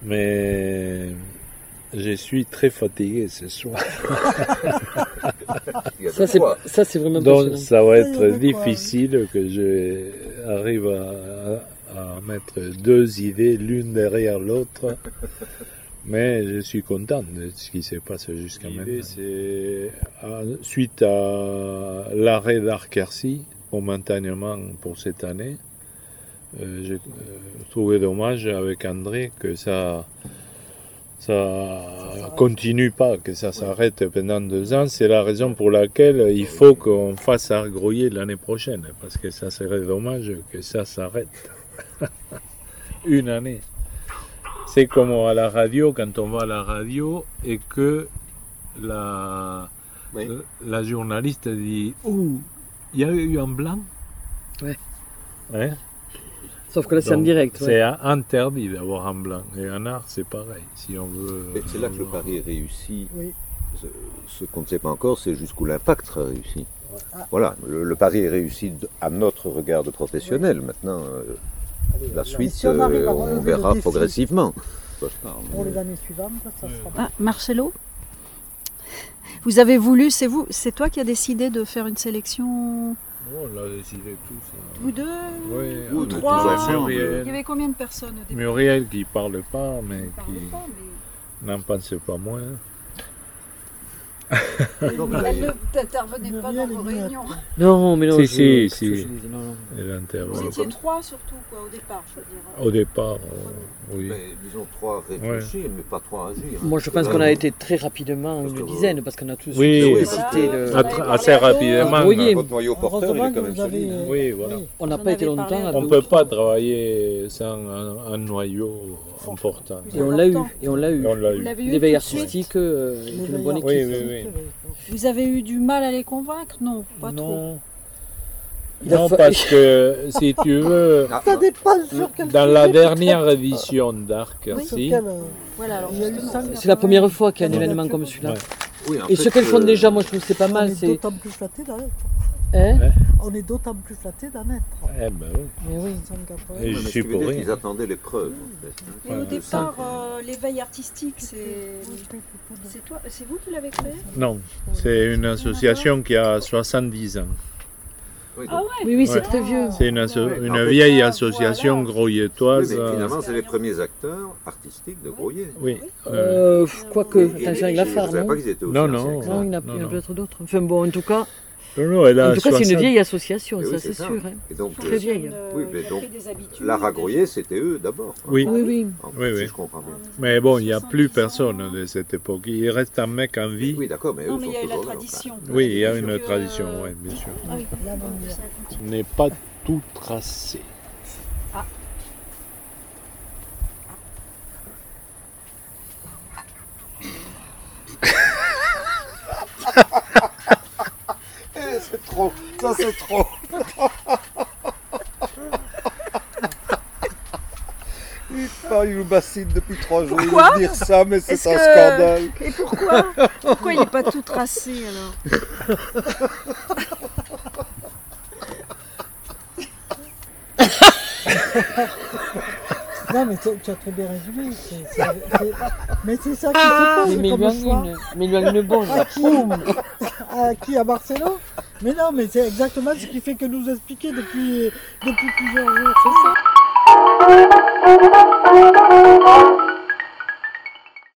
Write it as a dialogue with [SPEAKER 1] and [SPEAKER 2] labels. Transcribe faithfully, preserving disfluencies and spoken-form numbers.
[SPEAKER 1] Mais je suis très fatigué ce soir.
[SPEAKER 2] Ça, c'est, ça, c'est vraiment
[SPEAKER 1] Donc, ça va être
[SPEAKER 3] Ça,
[SPEAKER 1] difficile que j'arrive à, à mettre deux idées l'une derrière l'autre. Mais je suis content de ce qui se passe jusqu'à maintenant. C'est suite à l'arrêt d'Arc-Quercy, momentanément pour cette année. Euh, j'ai euh, trouvé dommage avec André que ça ça continue pas, que ça s'arrête pendant deux ans. C'est la raison pour laquelle il faut qu'on fasse Argroyer l'année prochaine, parce que ça serait dommage que ça s'arrête. Une année. C'est comme à la radio, quand on va à la radio et que la,
[SPEAKER 4] Oui.
[SPEAKER 1] la journaliste dit « Ouh, il y a eu un blanc ?»
[SPEAKER 2] Ouais.
[SPEAKER 1] Hein?
[SPEAKER 2] Sauf que là, c'est en
[SPEAKER 1] Donc,
[SPEAKER 2] direct. Ouais.
[SPEAKER 1] C'est interdit d'avoir un blanc. Et en art, c'est pareil. Si on veut.
[SPEAKER 4] Mais c'est là que le pari est réussi.
[SPEAKER 3] Oui.
[SPEAKER 4] Ce, ce qu'on ne sait pas encore, c'est jusqu'où l'impact sera réussi. Voilà, le, le pari est réussi à notre regard de professionnel. Oui. Maintenant, euh, la suite,
[SPEAKER 3] si on,
[SPEAKER 4] euh, on verra progressivement.
[SPEAKER 3] Pour les années suivantes, ça sera.
[SPEAKER 5] Ah, Marcello, vous avez voulu, c'est vous, c'est toi qui as décidé de faire une sélection?
[SPEAKER 1] Oh, on l'a décidé tous. Hein.
[SPEAKER 5] Vous deux?
[SPEAKER 1] Oui,
[SPEAKER 5] Ou
[SPEAKER 1] on
[SPEAKER 5] trois?
[SPEAKER 1] ensemble.
[SPEAKER 5] Il y avait combien de personnes au début?
[SPEAKER 1] Muriel qui ne parle pas, mais
[SPEAKER 5] qui
[SPEAKER 1] qui n'en pense pas moins.
[SPEAKER 5] Elle n'intervenait pas dans vos réunions.
[SPEAKER 2] Non, mais non.
[SPEAKER 1] Si,
[SPEAKER 2] je,
[SPEAKER 1] si, si.
[SPEAKER 2] Non, non.
[SPEAKER 1] Elle intervient.
[SPEAKER 5] Vous étiez trois surtout, quoi, au départ, je veux dire.
[SPEAKER 1] Au départ, on- oui.
[SPEAKER 4] Mais, disons trois réfléchir, mais pas trois agir.
[SPEAKER 2] Moi, je pense qu'on a été très rapidement une dizaine, parce qu'on a tous
[SPEAKER 1] Oui,
[SPEAKER 2] cité le...
[SPEAKER 1] Att- assez rapidement.
[SPEAKER 2] Oui.
[SPEAKER 4] Votre noyau porteur, il est quand même
[SPEAKER 3] vous avez-
[SPEAKER 4] solide.
[SPEAKER 1] Oui, voilà.
[SPEAKER 2] On n'a
[SPEAKER 5] J'en
[SPEAKER 2] pas été
[SPEAKER 5] avais
[SPEAKER 2] longtemps.
[SPEAKER 5] parlé.
[SPEAKER 2] à
[SPEAKER 1] On
[SPEAKER 2] deux
[SPEAKER 1] ne
[SPEAKER 2] ou
[SPEAKER 1] peut
[SPEAKER 2] trois.
[SPEAKER 1] pas travailler sans un, un noyau important.
[SPEAKER 2] Et on l'a eu, et on l'a eu.
[SPEAKER 1] Et on l'a
[SPEAKER 5] Vous
[SPEAKER 1] eu.
[SPEAKER 5] l'avez eu
[SPEAKER 2] L'éveil
[SPEAKER 5] tout de suite?
[SPEAKER 2] artistique euh, est une bonne équipe.
[SPEAKER 1] Oui, oui, oui.
[SPEAKER 5] Vous avez eu du mal à les convaincre? Non, pas trop.
[SPEAKER 1] Non,
[SPEAKER 2] Il a
[SPEAKER 1] non
[SPEAKER 2] fa-
[SPEAKER 1] parce que si tu veux,
[SPEAKER 4] Ah,
[SPEAKER 3] Ça dépend sur quel
[SPEAKER 1] dans la
[SPEAKER 3] sujet,
[SPEAKER 1] dernière édition d'Arc,
[SPEAKER 3] sur
[SPEAKER 1] si,
[SPEAKER 3] quel, euh,
[SPEAKER 5] Voilà, alors
[SPEAKER 3] il y a eu
[SPEAKER 5] justement.
[SPEAKER 3] cinq-
[SPEAKER 2] C'est la première fois qu'il y a un événement comme celui-là.
[SPEAKER 1] Ouais.
[SPEAKER 4] oui, en
[SPEAKER 2] Et
[SPEAKER 4] fait,
[SPEAKER 2] ce qu'elles font
[SPEAKER 4] euh,
[SPEAKER 2] déjà, moi je trouve que c'est pas
[SPEAKER 3] On
[SPEAKER 2] mal.
[SPEAKER 3] est
[SPEAKER 2] C'est...
[SPEAKER 3] d'autant plus flatté d'en être.
[SPEAKER 2] Hein
[SPEAKER 3] On est d'autant plus flatté d'en être.
[SPEAKER 1] eh ben oui.
[SPEAKER 2] Mais oui.
[SPEAKER 3] cent quatre-vingts.
[SPEAKER 1] Et
[SPEAKER 4] mais
[SPEAKER 1] je
[SPEAKER 4] ce
[SPEAKER 1] suis
[SPEAKER 4] qui veut
[SPEAKER 1] pour
[SPEAKER 4] dire
[SPEAKER 1] rien.
[SPEAKER 4] qu'ils attendaient l'épreuve. En fait.
[SPEAKER 5] Mais au
[SPEAKER 1] Ouais,
[SPEAKER 5] départ, euh, l'éveil artistique, c'est c'est toi, c'est vous qui l'avez créé?
[SPEAKER 1] Non, c'est une association qui a soixante-dix ans.
[SPEAKER 4] Oui,
[SPEAKER 5] Ah
[SPEAKER 4] donc-
[SPEAKER 5] ouais.
[SPEAKER 2] Oui, oui, c'est
[SPEAKER 1] Ouais.
[SPEAKER 2] très vieux.
[SPEAKER 1] C'est une, asso-
[SPEAKER 4] Ouais.
[SPEAKER 1] une
[SPEAKER 4] En fait-
[SPEAKER 1] vieille
[SPEAKER 5] Ah,
[SPEAKER 1] association
[SPEAKER 5] voilà.
[SPEAKER 4] Oui,
[SPEAKER 1] groyetoise.
[SPEAKER 4] mais
[SPEAKER 1] euh,
[SPEAKER 4] finalement, c'est les premiers acteurs artistiques de Groyer.
[SPEAKER 1] Oui. euh,
[SPEAKER 2] Euh, quoique,
[SPEAKER 4] Et- et-
[SPEAKER 2] attends,
[SPEAKER 4] et-
[SPEAKER 2] il la
[SPEAKER 4] je
[SPEAKER 2] phare,
[SPEAKER 4] savais
[SPEAKER 2] non
[SPEAKER 4] pas qu'ils étaient aussi
[SPEAKER 1] Non,
[SPEAKER 4] anciens
[SPEAKER 1] non.
[SPEAKER 4] que ça.
[SPEAKER 2] Non, il y en a,
[SPEAKER 1] Non,
[SPEAKER 2] il y en a
[SPEAKER 1] non.
[SPEAKER 2] peut-être d'autres. Enfin bon, en tout cas,
[SPEAKER 1] non, non, elle a
[SPEAKER 2] en tout cas c'est une
[SPEAKER 1] soixante
[SPEAKER 2] vieille association,
[SPEAKER 4] Et
[SPEAKER 2] ça
[SPEAKER 4] oui,
[SPEAKER 2] c'est
[SPEAKER 4] c'est ça.
[SPEAKER 2] sûr. Hein.
[SPEAKER 4] Et donc,
[SPEAKER 2] Très
[SPEAKER 4] euh,
[SPEAKER 2] vieille.
[SPEAKER 4] Oui, mais donc, l'art à Groyer, c'était eux d'abord. quoi.
[SPEAKER 1] Oui.
[SPEAKER 2] Oui, oui.
[SPEAKER 4] En-
[SPEAKER 1] Oui,
[SPEAKER 4] si
[SPEAKER 1] oui.
[SPEAKER 4] je comprends bien.
[SPEAKER 1] Mais bon, il n'y a plus personne de cette époque. Il reste un mec en vie.
[SPEAKER 4] Oui, d'accord, mais eux
[SPEAKER 5] Non,
[SPEAKER 4] sont
[SPEAKER 5] mais il y a eu la
[SPEAKER 4] toujours là.
[SPEAKER 5] tradition.
[SPEAKER 1] Oui, il y a une
[SPEAKER 5] Euh,
[SPEAKER 1] tradition, oui, bien sûr.
[SPEAKER 5] Ah oui,
[SPEAKER 3] Là, non, il y a-
[SPEAKER 5] ça continue.
[SPEAKER 1] Ce n'est pas tout tracé.
[SPEAKER 4] Eh, c'est trop, ça c'est trop. Putain, il nous bassine depuis trois jours.
[SPEAKER 5] Pourquoi
[SPEAKER 4] Il veut dire ça, mais c'est
[SPEAKER 5] Est-ce
[SPEAKER 4] un
[SPEAKER 5] que-
[SPEAKER 4] scandale.
[SPEAKER 5] Et pourquoi? Pourquoi il n'est pas tout tracé alors?
[SPEAKER 3] Non, mais tu tu as très bien résumé. c'est- c'est- c'est- Mais c'est ça qui se passe
[SPEAKER 2] Mais il lui
[SPEAKER 3] comme
[SPEAKER 2] en
[SPEAKER 3] choix.
[SPEAKER 2] une, mais il lui en une bonne.
[SPEAKER 3] À qui À qui? À Marcelo? Mais non, mais c'est exactement ce qui fait que nous expliquer depuis, depuis plusieurs jours. C'est ça.